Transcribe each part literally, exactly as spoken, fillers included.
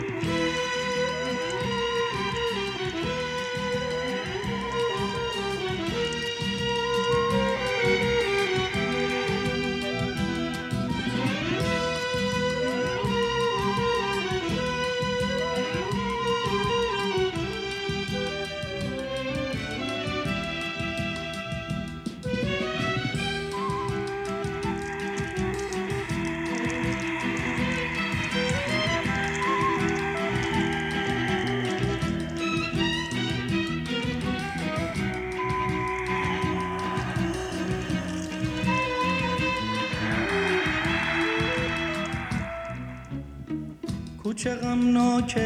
کوچه غمناک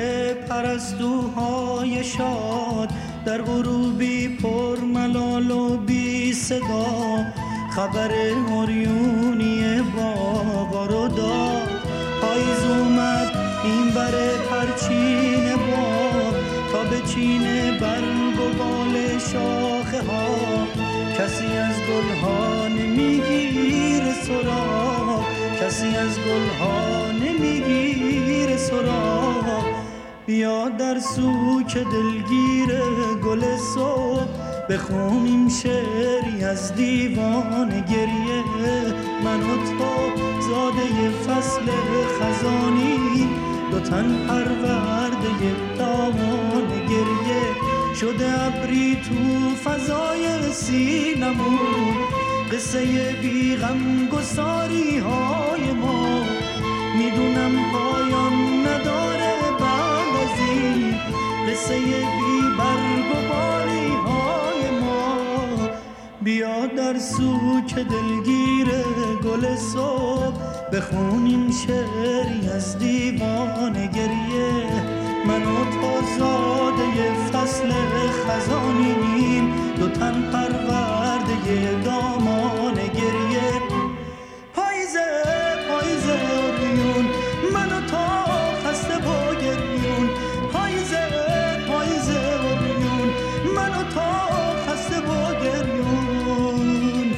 پرستوهای شاد، در غروبی پر ملال و بی صدا، خبر اوریونی باغ رو داد. پاییز اومد این بر پرچین باغ، تا به چین برگ و بال شاخه ها. کسی از گلها نمیگیره سراغ، کسی از گلها نمیگیره سراغ. بیا در سوک دلگیر گل صبح، بخونیم شعری از دیوان گریه. من و تو زاده فصل خزانی، دو تن پرورده دامان گریه. شده ابری تو فضای سینمون، قصه بی غم گساری های ما. میدونم پایان نداره بعد از این، قصه بی برگ و باری های ما. بیا در سوک دلگیر گل صبح، بخونیم شعری از دیوان گریه. من و تو زاده فصل خزانیم، دو تن پرورده دامان گریه. پاییزه پاییزه اوریون، من و تو خسته با گریون. پاییزه پاییزه اوریون، من و تو خسته با گریون.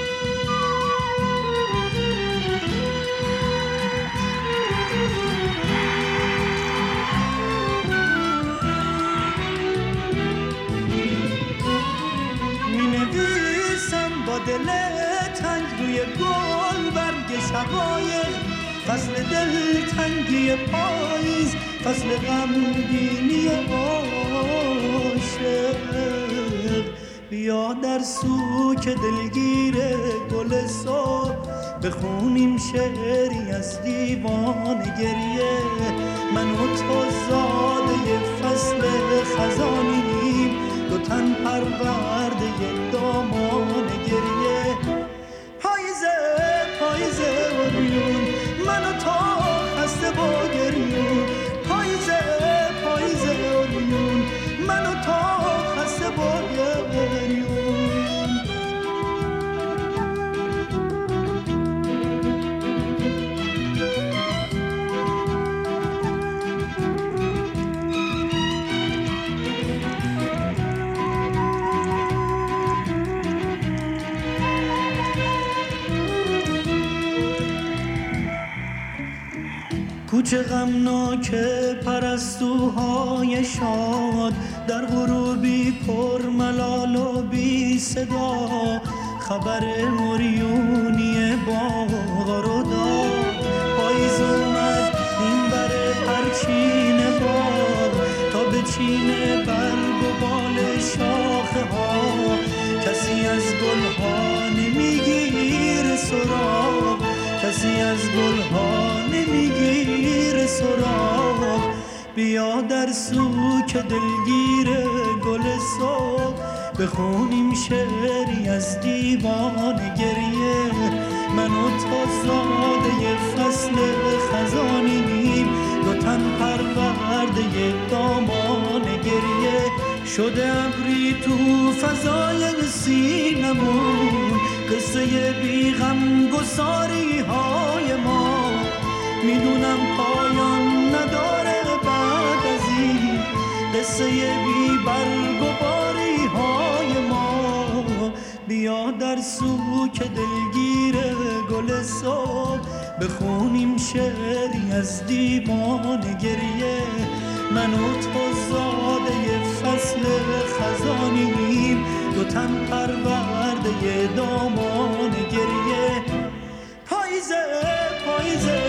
دل تنگ روی گل برگ شقایق، فصل دل تنگی پاییز، فصل غمگینی عاشق. بیا در سوک دلگیر گل صبح، بخونیم شعری از دیوان گریه. من و تو زاده فصل خزانیم، دو تن پرورده دامان گریه. پاییزه پاییزه اوریون، من و تو خسته با گریون. پاییزه پاییزه اوریون، من و تو خسته با گریون. کوچه غمناک پرستوهای شاد، در غروبی پر ملال و بی صدا، خبر اوریونی باغ رو داد. پاییز اومد این بر پرچین باغ، تا به چین برگ و بال شاخه ها. کسی از گلها نمیگیره سراغ، کسی از گلها نمیگیره سراغ. بیا در سوک دلگیر گل صبح، بخونیم شعری از دیوان گریه. من و تو زاده فصل خزانیم، دو تن پرورده دامان گریه. شده ابری تو فضای سینمون، قصه بی غم گساری های ما. میدونم پایان نداره بعد از این، قصه بی برگ و باری های ما. بیا در سوک دلگیر گل صبح، بخونیم شعری از دیوان گریه. من و تو زاده فصل خزانیم، دو تن پرورده دامان گریه. پاییزه پاییزه